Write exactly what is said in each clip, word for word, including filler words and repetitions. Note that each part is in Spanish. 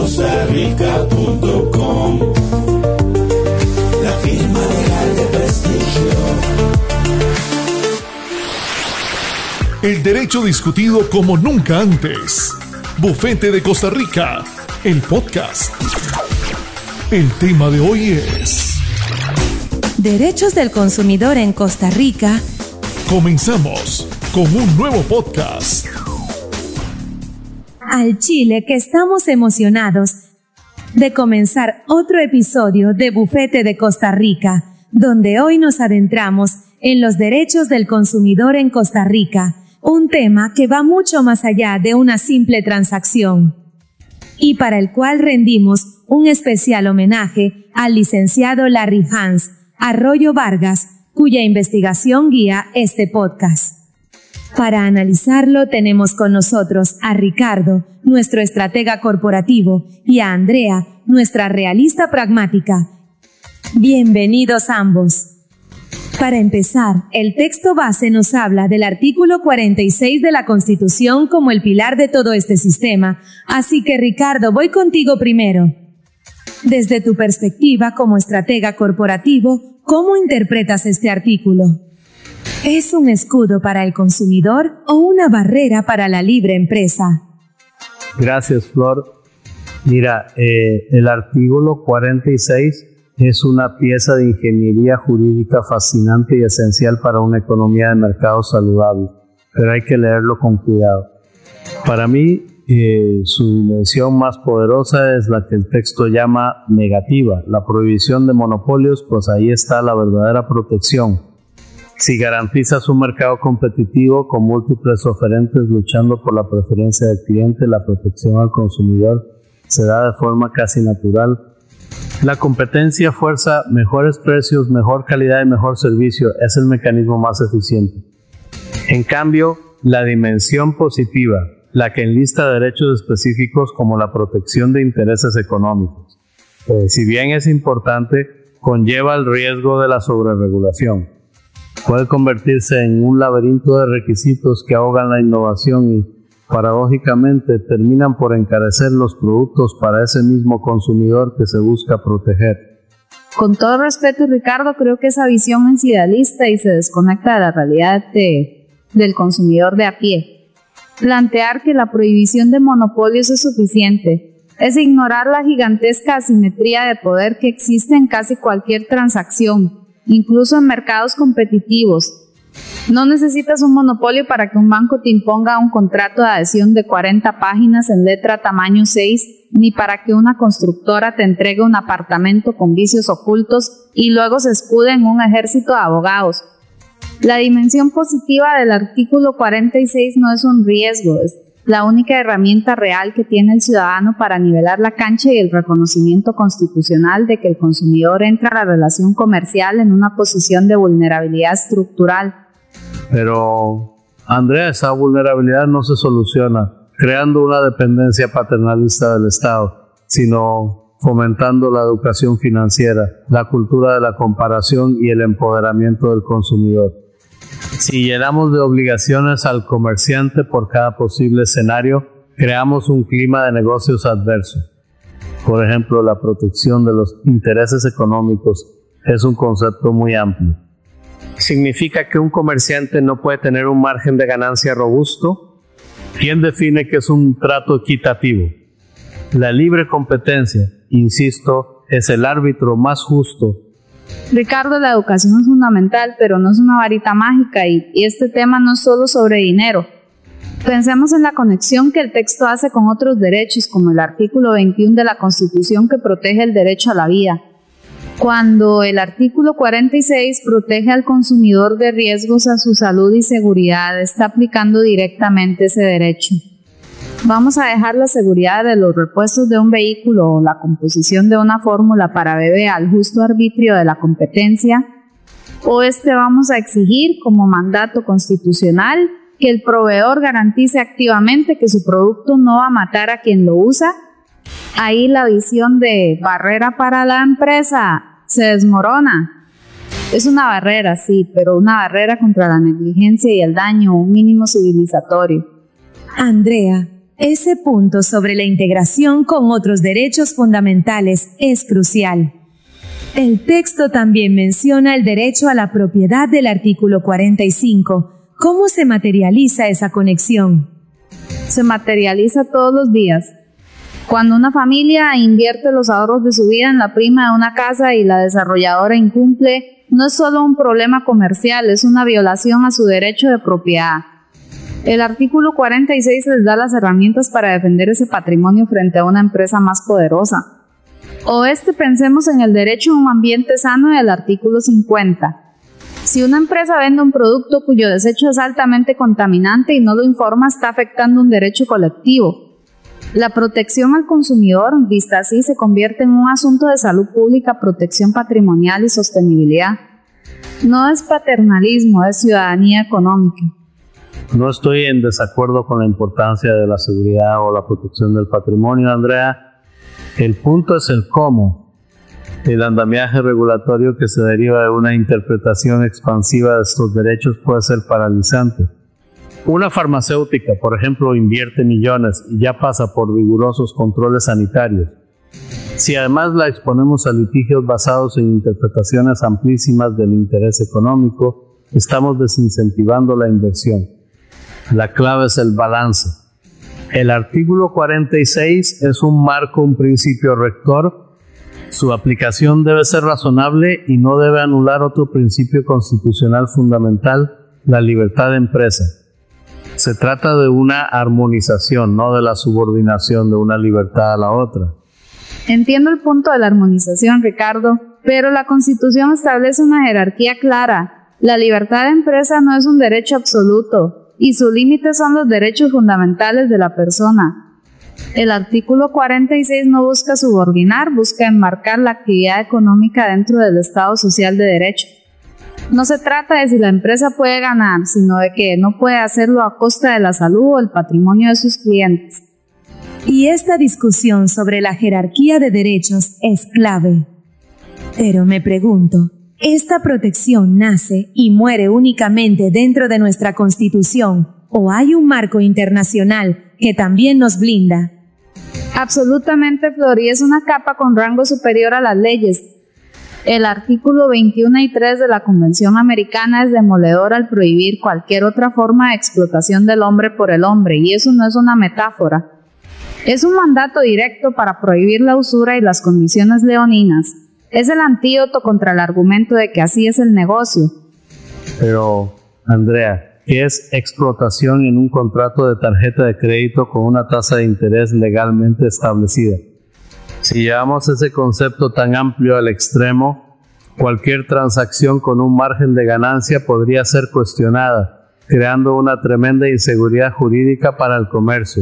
costa rica punto com, la firma legal de prestigio. El derecho discutido como nunca antes. Bufete de Costa Rica, el podcast. El tema de hoy es Derechos del consumidor en Costa Rica. Comenzamos con un nuevo podcast. Al Chile que estamos emocionados de comenzar otro episodio de Bufete de Costa Rica, donde hoy nos adentramos en los derechos del consumidor en Costa Rica, un tema que va mucho más allá de una simple transacción, y para el cual rendimos un especial homenaje al licenciado Larry Hans Arroyo Vargas, cuya investigación guía este podcast. Para analizarlo tenemos con nosotros a Ricardo, nuestro estratega corporativo, y a Andrea, nuestra realista pragmática. Bienvenidos ambos. Para empezar, el texto base nos habla del artículo cuarenta y seis de la Constitución como el pilar de todo este sistema, así que Ricardo, voy contigo primero. Desde tu perspectiva como estratega corporativo, ¿cómo interpretas este artículo? ¿Es un escudo para el consumidor o una barrera para la libre empresa? Gracias, Flor. Mira, eh, el artículo cuarenta y seis es una pieza de ingeniería jurídica fascinante y esencial para una economía de mercado saludable, pero hay que leerlo con cuidado. Para mí, eh, su dimensión más poderosa es la que el texto llama negativa, la prohibición de monopolios, pues ahí está la verdadera protección. Si garantizas un mercado competitivo con múltiples oferentes luchando por la preferencia del cliente, la protección al consumidor se da de forma casi natural. La competencia fuerza mejores precios, mejor calidad y mejor servicio. Es el mecanismo más eficiente. En cambio, la dimensión positiva, la que enlista derechos específicos como la protección de intereses económicos, eh, si bien es importante, conlleva el riesgo de la sobreregulación. Puede convertirse en un laberinto de requisitos que ahogan la innovación y, paradójicamente, terminan por encarecer los productos para ese mismo consumidor que se busca proteger. Con todo respeto, Ricardo, creo que esa visión es idealista y se desconecta de la realidad de, del consumidor de a pie. Plantear que la prohibición de monopolios es suficiente es ignorar la gigantesca asimetría de poder que existe en casi cualquier transacción, incluso en mercados competitivos. No necesitas un monopolio para que un banco te imponga un contrato de adhesión de cuarenta páginas en letra tamaño seis, ni para que una constructora te entregue un apartamento con vicios ocultos y luego se escude en un ejército de abogados. La dimensión positiva del artículo cuarenta y seis no es un riesgo, es la única herramienta real que tiene el ciudadano para nivelar la cancha y el reconocimiento constitucional de que el consumidor entra a la relación comercial en una posición de vulnerabilidad estructural. Pero, Andrea, esa vulnerabilidad no se soluciona creando una dependencia paternalista del Estado, sino fomentando la educación financiera, la cultura de la comparación y el empoderamiento del consumidor. Si llenamos de obligaciones al comerciante por cada posible escenario, creamos un clima de negocios adverso. Por ejemplo, la protección de los intereses económicos es un concepto muy amplio. ¿Significa que un comerciante no puede tener un margen de ganancia robusto? ¿Quién define qué es un trato equitativo? La libre competencia, insisto, es el árbitro más justo. Ricardo, la educación es fundamental, pero no es una varita mágica y, y este tema no es solo sobre dinero. Pensemos en la conexión que el texto hace con otros derechos, como el artículo veintiuno de la Constitución que protege el derecho a la vida. Cuando el artículo cuarenta y seis protege al consumidor de riesgos a su salud y seguridad, está aplicando directamente ese derecho. Vamos a dejar la seguridad de los repuestos de un vehículo o la composición de una fórmula para bebé al justo arbitrio de la competencia, o este vamos a exigir como mandato constitucional que el proveedor garantice activamente que su producto no va a matar a quien lo usa. Ahí la visión de barrera para la empresa se desmorona. Es una barrera, sí, pero una barrera contra la negligencia y el daño, un mínimo civilizatorio. Andrea, Ese punto sobre la integración con otros derechos fundamentales es crucial. El texto también menciona el derecho a la propiedad del artículo cuarenta y cinco. ¿Cómo se materializa esa conexión? Se materializa todos los días. Cuando una familia invierte los ahorros de su vida en la prima de una casa y la desarrolladora incumple, no es solo un problema comercial, es una violación a su derecho de propiedad. El artículo cuarenta y seis les da las herramientas para defender ese patrimonio frente a una empresa más poderosa. O este pensemos en el derecho a un ambiente sano del artículo cincuenta. Si una empresa vende un producto cuyo desecho es altamente contaminante y no lo informa, está afectando un derecho colectivo. La protección al consumidor, vista así, se convierte en un asunto de salud pública, protección patrimonial y sostenibilidad. No es paternalismo, es ciudadanía económica. No estoy en desacuerdo con la importancia de la seguridad o la protección del patrimonio, Andrea. El punto es el cómo. El andamiaje regulatorio que se deriva de una interpretación expansiva de estos derechos puede ser paralizante. Una farmacéutica, por ejemplo, invierte millones y ya pasa por rigurosos controles sanitarios. Si además la exponemos a litigios basados en interpretaciones amplísimas del interés económico, estamos desincentivando la inversión. La clave es el balance. El artículo cuarenta y seis es un marco, un principio rector. Su aplicación debe ser razonable y no debe anular otro principio constitucional fundamental, la libertad de empresa. Se trata de una armonización, no de la subordinación de una libertad a la otra. Entiendo el punto de la armonización, Ricardo, pero la Constitución establece una jerarquía clara. La libertad de empresa no es un derecho absoluto y su límite son los derechos fundamentales de la persona. El artículo cuarenta y seis no busca subordinar, busca enmarcar la actividad económica dentro del Estado social de derecho. No se trata de si la empresa puede ganar, sino de que no puede hacerlo a costa de la salud o el patrimonio de sus clientes. Y esta discusión sobre la jerarquía de derechos es clave. Pero me pregunto, ¿esta protección nace y muere únicamente dentro de nuestra Constitución o hay un marco internacional que también nos blinda? Absolutamente, Flor, y es una capa con rango superior a las leyes. El artículo veintiuno y tres de la Convención Americana es demoledor al prohibir cualquier otra forma de explotación del hombre por el hombre, y eso no es una metáfora. Es un mandato directo para prohibir la usura y las condiciones leoninas. Es el antídoto contra el argumento de que así es el negocio. Pero, Andrea, ¿qué es explotación en un contrato de tarjeta de crédito con una tasa de interés legalmente establecida? Si llevamos ese concepto tan amplio al extremo, cualquier transacción con un margen de ganancia podría ser cuestionada, creando una tremenda inseguridad jurídica para el comercio.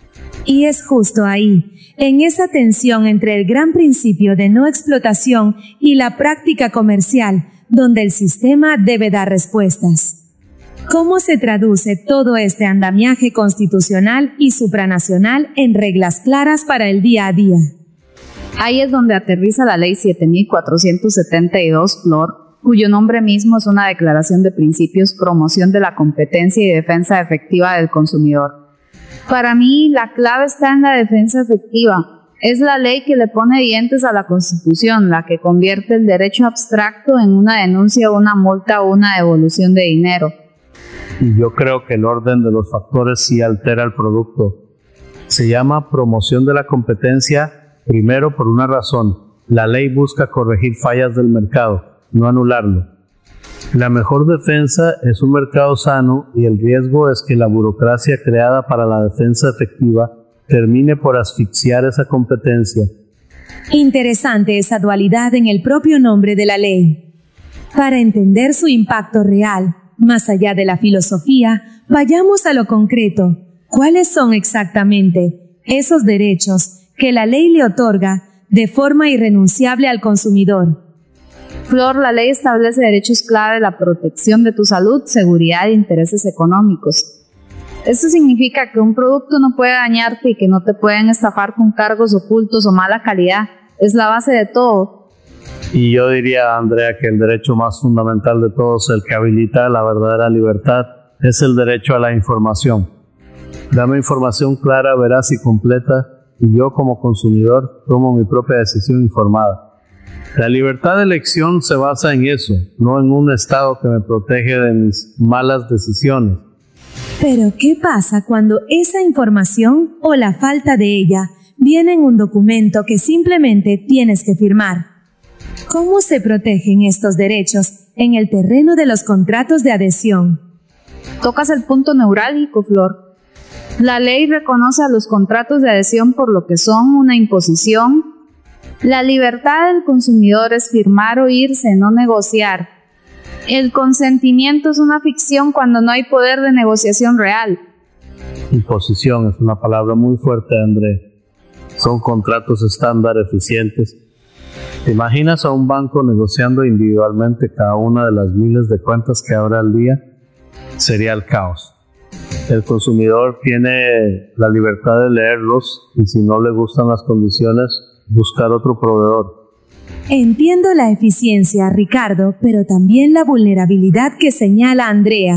Y es justo ahí, en esa tensión entre el gran principio de no explotación y la práctica comercial, donde el sistema debe dar respuestas. ¿Cómo se traduce todo este andamiaje constitucional y supranacional en reglas claras para el día a día? Ahí es donde aterriza la Ley siete mil cuatrocientos setenta y dos, Flor, cuyo nombre mismo es una declaración de principios, promoción de la competencia y defensa efectiva del consumidor. Para mí, la clave está en la defensa efectiva. Es la ley que le pone dientes a la Constitución, la que convierte el derecho abstracto en una denuncia, una multa o una devolución de dinero. Y yo creo que el orden de los factores sí altera el producto. Se llama promoción de la competencia, primero por una razón. La ley busca corregir fallas del mercado, no anularlo. La mejor defensa es un mercado sano y el riesgo es que la burocracia creada para la defensa efectiva termine por asfixiar esa competencia. Interesante esa dualidad en el propio nombre de la ley. Para entender su impacto real, más allá de la filosofía, vayamos a lo concreto. ¿Cuáles son exactamente esos derechos que la ley le otorga de forma irrenunciable al consumidor? Flor, la ley establece derechos clave, la protección de tu salud, seguridad e intereses económicos. Esto significa que un producto no puede dañarte y que no te pueden estafar con cargos ocultos o mala calidad. Es la base de todo. Y yo diría, Andrea, que el derecho más fundamental de todos, el que habilita la verdadera libertad, es el derecho a la información. Dame información clara, veraz y completa, y yo como consumidor tomo mi propia decisión informada. La libertad de elección se basa en eso, no en un Estado que me protege de mis malas decisiones. Pero, ¿qué pasa cuando esa información o la falta de ella viene en un documento que simplemente tienes que firmar? ¿Cómo se protegen estos derechos en el terreno de los contratos de adhesión? Tocas el punto neurálgico, Flor. La ley reconoce a los contratos de adhesión por lo que son una imposición. La libertad del consumidor es firmar o irse, no negociar. El consentimiento es una ficción cuando no hay poder de negociación real. Imposición es una palabra muy fuerte, André. Son contratos estándar eficientes. ¿Te imaginas a un banco negociando individualmente cada una de las miles de cuentas que abre al día? Sería el caos. El consumidor tiene la libertad de leerlos y si no le gustan las condiciones, buscar otro proveedor. Entiendo la eficiencia, Ricardo, pero también la vulnerabilidad que señala Andrea.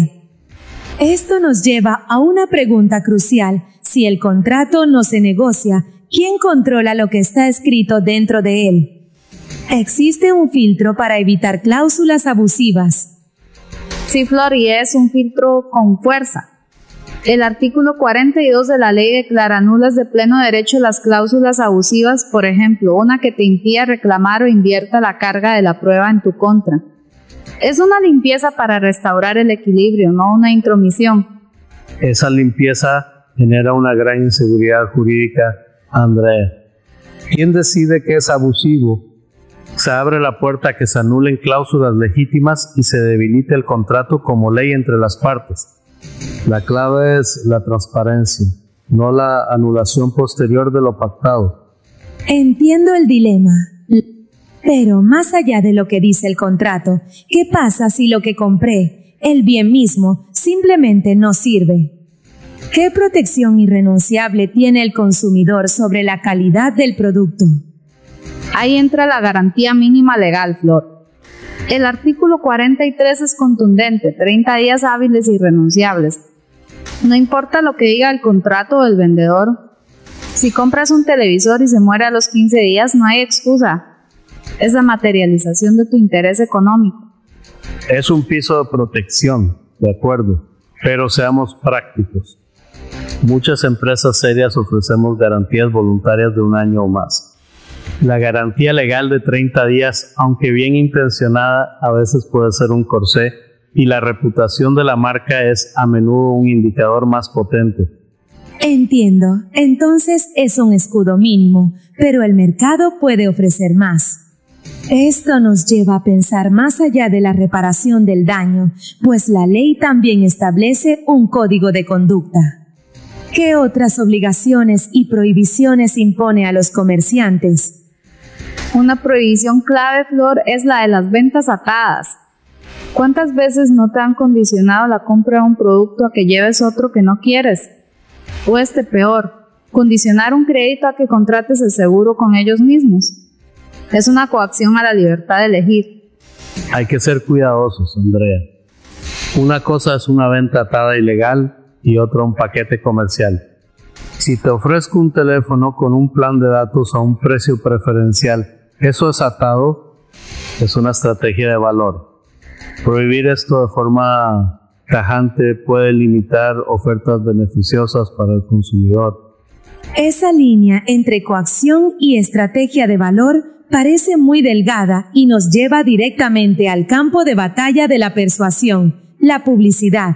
Esto nos lleva a una pregunta crucial. Si el contrato no se negocia, ¿quién controla lo que está escrito dentro de él? ¿Existe un filtro para evitar cláusulas abusivas? Sí, Flor, y es un filtro con fuerza. El artículo cuarenta y dos de la ley declara nulas de pleno derecho las cláusulas abusivas, por ejemplo, una que te impida reclamar o invierta la carga de la prueba en tu contra. Es una limpieza para restaurar el equilibrio, no una intromisión. Esa limpieza genera una gran inseguridad jurídica, Andrea. ¿Quién decide que es abusivo? Se abre la puerta a que se anulen cláusulas legítimas y se debilite el contrato como ley entre las partes. La clave es la transparencia, no la anulación posterior de lo pactado. Entiendo el dilema, pero más allá de lo que dice el contrato, ¿qué pasa si lo que compré, el bien mismo, simplemente no sirve? ¿Qué protección irrenunciable tiene el consumidor sobre la calidad del producto? Ahí entra la garantía mínima legal, Flor. El artículo cuarenta y tres es contundente, treinta días hábiles irrenunciables. No importa lo que diga el contrato o el vendedor. Si compras un televisor y se muere a los quince días, no hay excusa. Es la materialización de tu interés económico. Es un piso de protección, de acuerdo, pero seamos prácticos. Muchas empresas serias ofrecemos garantías voluntarias de un año o más. La garantía legal de treinta días, aunque bien intencionada, a veces puede ser un corsé y la reputación de la marca es a menudo un indicador más potente. Entiendo. Entonces es un escudo mínimo, pero el mercado puede ofrecer más. Esto nos lleva a pensar más allá de la reparación del daño, pues la ley también establece un código de conducta. ¿Qué otras obligaciones y prohibiciones impone a los comerciantes? Una prohibición clave, Flor, es la de las ventas atadas. ¿Cuántas veces no te han condicionado la compra de un producto a que lleves otro que no quieres? O este peor, condicionar un crédito a que contrates el seguro con ellos mismos. Es una coacción a la libertad de elegir. Hay que ser cuidadosos, Andrea. Una cosa es una venta atada ilegal y otra un paquete comercial. Si te ofrezco un teléfono con un plan de datos a un precio preferencial, ¿eso es atado? Es una estrategia de valor. Prohibir esto de forma tajante puede limitar ofertas beneficiosas para el consumidor. Esa línea entre coacción y estrategia de valor parece muy delgada y nos lleva directamente al campo de batalla de la persuasión, la publicidad.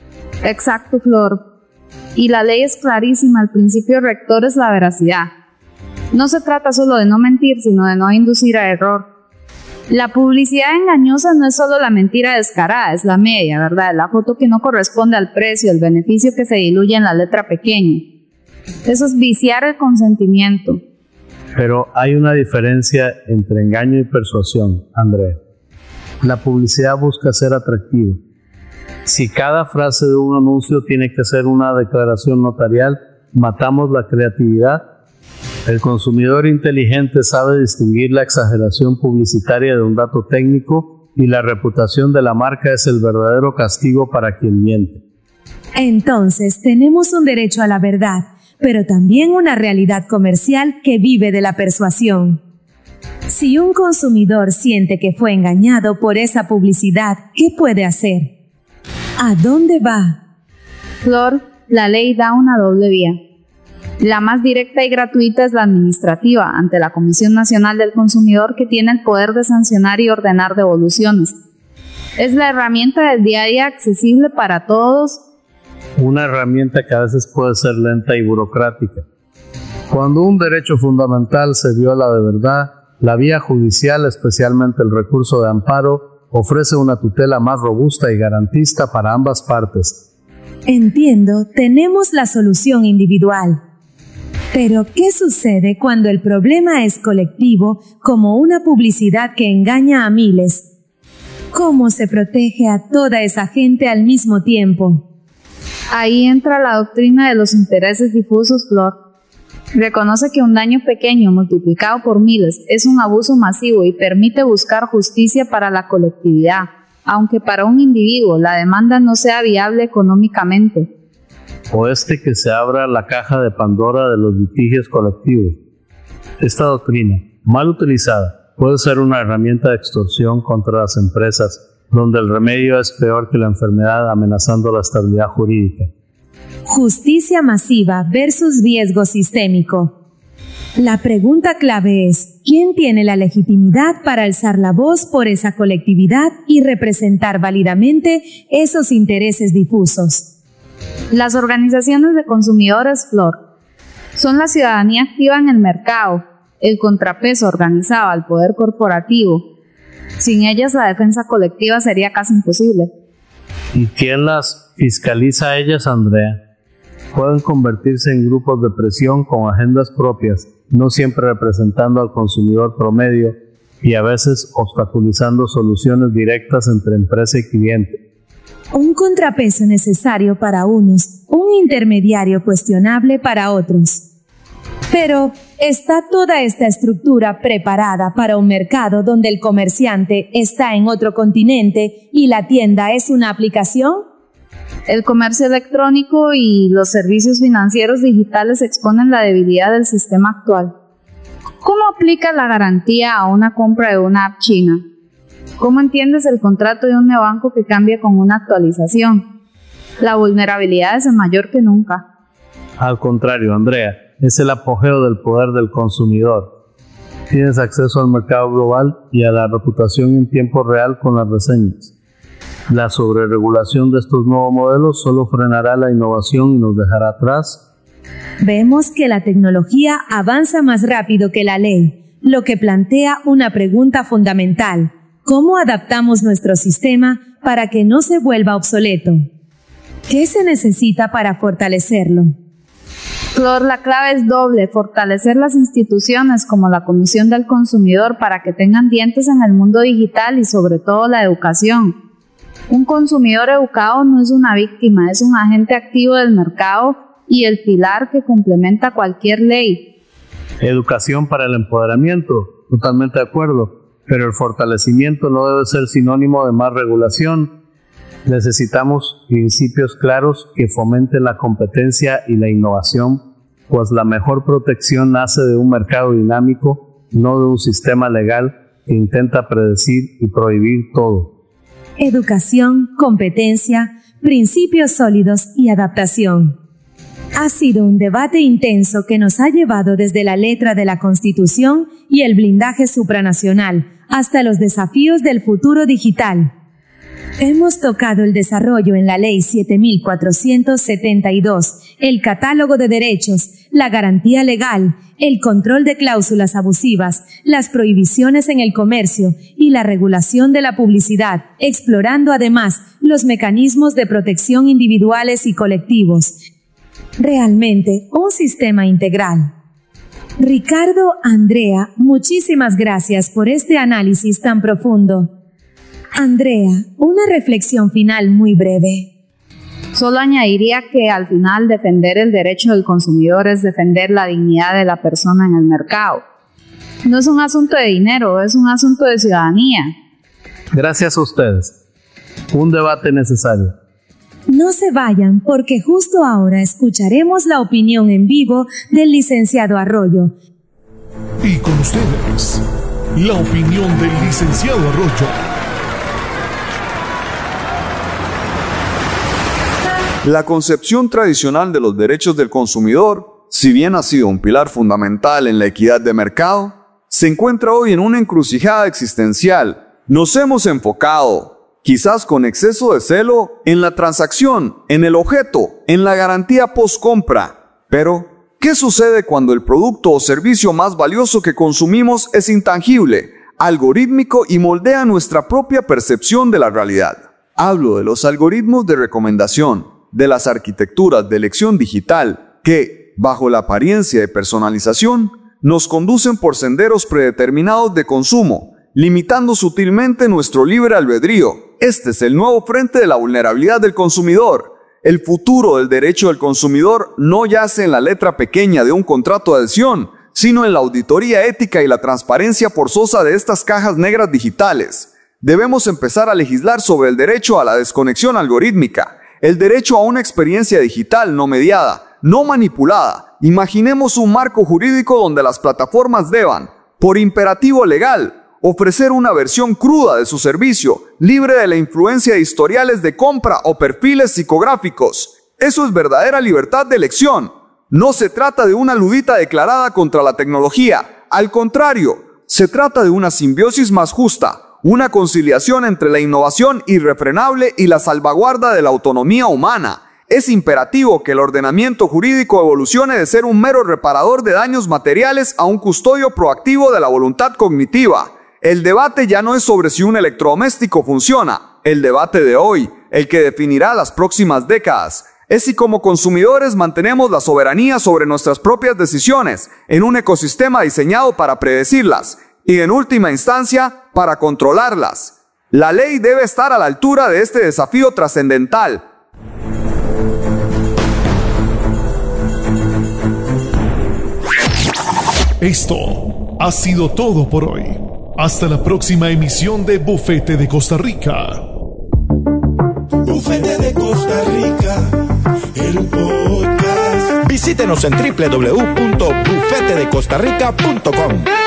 Exacto, Flor. Y la ley es clarísima, el principio rector es la veracidad. No se trata solo de no mentir, sino de no inducir a error. La publicidad engañosa no es solo la mentira descarada, es la media, ¿verdad? La foto que no corresponde al precio, el beneficio que se diluye en la letra pequeña. Eso es viciar el consentimiento. Pero hay una diferencia entre engaño y persuasión, Andrea. La publicidad busca ser atractiva. Si cada frase de un anuncio tiene que ser una declaración notarial, matamos la creatividad. El consumidor inteligente sabe distinguir la exageración publicitaria de un dato técnico y la reputación de la marca es el verdadero castigo para quien miente. Entonces tenemos un derecho a la verdad, pero también una realidad comercial que vive de la persuasión. Si un consumidor siente que fue engañado por esa publicidad, ¿qué puede hacer? ¿A dónde va? Flor, la ley da una doble vía. La más directa y gratuita es la administrativa, ante la Comisión Nacional del Consumidor, que tiene el poder de sancionar y ordenar devoluciones. Es la herramienta del día a día accesible para todos. Una herramienta que a veces puede ser lenta y burocrática. Cuando un derecho fundamental se viola de verdad, la vía judicial, especialmente el recurso de amparo, ofrece una tutela más robusta y garantista para ambas partes. Entiendo, tenemos la solución individual. Pero, ¿qué sucede cuando el problema es colectivo, como una publicidad que engaña a miles? ¿Cómo se protege a toda esa gente al mismo tiempo? Ahí entra la doctrina de los intereses difusos, Flor. Reconoce que un daño pequeño multiplicado por miles es un abuso masivo y permite buscar justicia para la colectividad, aunque para un individuo la demanda no sea viable económicamente. O este que se abra la caja de Pandora de los litigios colectivos. Esta doctrina, mal utilizada, puede ser una herramienta de extorsión contra las empresas, donde el remedio es peor que la enfermedad, amenazando la estabilidad jurídica. Justicia masiva versus riesgo sistémico. La pregunta clave es, ¿quién tiene la legitimidad para alzar la voz por esa colectividad y representar válidamente esos intereses difusos? Las organizaciones de consumidores, Flor, son la ciudadanía activa en el mercado, el contrapeso organizado al poder corporativo. Sin ellas, la defensa colectiva sería casi imposible. ¿Y quién las fiscaliza a ellas, Andrea? Pueden convertirse en grupos de presión con agendas propias, no siempre representando al consumidor promedio y a veces obstaculizando soluciones directas entre empresa y cliente. Un contrapeso necesario para unos, un intermediario cuestionable para otros. Pero, ¿está toda esta estructura preparada para un mercado donde el comerciante está en otro continente y la tienda es una aplicación? El comercio electrónico y los servicios financieros digitales exponen la debilidad del sistema actual. ¿Cómo aplica la garantía a una compra de una app china? ¿Cómo entiendes el contrato de un neobanco que cambia con una actualización? La vulnerabilidad es mayor que nunca. Al contrario, Andrea, es el apogeo del poder del consumidor. Tienes acceso al mercado global y a la reputación en tiempo real con las reseñas. La sobreregulación de estos nuevos modelos solo frenará la innovación y nos dejará atrás. Vemos que la tecnología avanza más rápido que la ley, lo que plantea una pregunta fundamental. ¿Cómo adaptamos nuestro sistema para que no se vuelva obsoleto? ¿Qué se necesita para fortalecerlo? Flor, la clave es doble: fortalecer las instituciones como la Comisión del Consumidor para que tengan dientes en el mundo digital y sobre todo la educación. Un consumidor educado no es una víctima, es un agente activo del mercado y el pilar que complementa cualquier ley. Educación para el empoderamiento, totalmente de acuerdo, pero el fortalecimiento no debe ser sinónimo de más regulación. Necesitamos principios claros que fomenten la competencia y la innovación, pues la mejor protección nace de un mercado dinámico, no de un sistema legal que intenta predecir y prohibir todo. Educación, competencia, principios sólidos y adaptación. Ha sido un debate intenso que nos ha llevado desde la letra de la Constitución y el blindaje supranacional hasta los desafíos del futuro digital. Hemos tocado el desarrollo en la Ley siete mil cuatrocientos setenta y dos, el catálogo de derechos, la garantía legal, el control de cláusulas abusivas, las prohibiciones en el comercio y la regulación de la publicidad, explorando además los mecanismos de protección individuales y colectivos. Realmente un sistema integral. Ricardo, Andrea, muchísimas gracias por este análisis tan profundo. Andrea, una reflexión final muy breve. Solo añadiría que al final defender el derecho del consumidor es defender la dignidad de la persona en el mercado. No es un asunto de dinero, es un asunto de ciudadanía. Gracias a ustedes. Un debate necesario. No se vayan porque justo ahora escucharemos la opinión en vivo del licenciado Arroyo. Y con ustedes, la opinión del licenciado Arroyo. La concepción tradicional de los derechos del consumidor, si bien ha sido un pilar fundamental en la equidad de mercado, se encuentra hoy en una encrucijada existencial. Nos hemos enfocado, quizás con exceso de celo, en la transacción, en el objeto, en la garantía post-compra. Pero, ¿qué sucede cuando el producto o servicio más valioso que consumimos es intangible, algorítmico y moldea nuestra propia percepción de la realidad? Hablo de los algoritmos de recomendación, de las arquitecturas de elección digital que, bajo la apariencia de personalización, nos conducen por senderos predeterminados de consumo, limitando sutilmente nuestro libre albedrío. Este es el nuevo frente de la vulnerabilidad del consumidor. El futuro del derecho del consumidor no yace en la letra pequeña de un contrato de adhesión, sino en la auditoría ética y la transparencia forzosa de estas cajas negras digitales. Debemos empezar a legislar sobre el derecho a la desconexión algorítmica, el derecho a una experiencia digital no mediada, no manipulada. Imaginemos un marco jurídico donde las plataformas deban, por imperativo legal, ofrecer una versión cruda de su servicio, libre de la influencia de historiales de compra o perfiles psicográficos. Eso es verdadera libertad de elección. No se trata de una ludita declarada contra la tecnología. Al contrario, se trata de una simbiosis más justa, una conciliación entre la innovación irrefrenable y la salvaguarda de la autonomía humana. Es imperativo que el ordenamiento jurídico evolucione de ser un mero reparador de daños materiales a un custodio proactivo de la voluntad cognitiva. El debate ya no es sobre si un electrodoméstico funciona. El debate de hoy, el que definirá las próximas décadas, es si como consumidores mantenemos la soberanía sobre nuestras propias decisiones en un ecosistema diseñado para predecirlas y, en última instancia, para controlarlas. La ley debe estar a la altura de este desafío trascendental. Esto ha sido todo por hoy. Hasta la próxima emisión de Bufete de Costa Rica. Bufete de Costa Rica, el podcast. Visítenos en doble u doble u doble u punto bufete de costa rica punto com.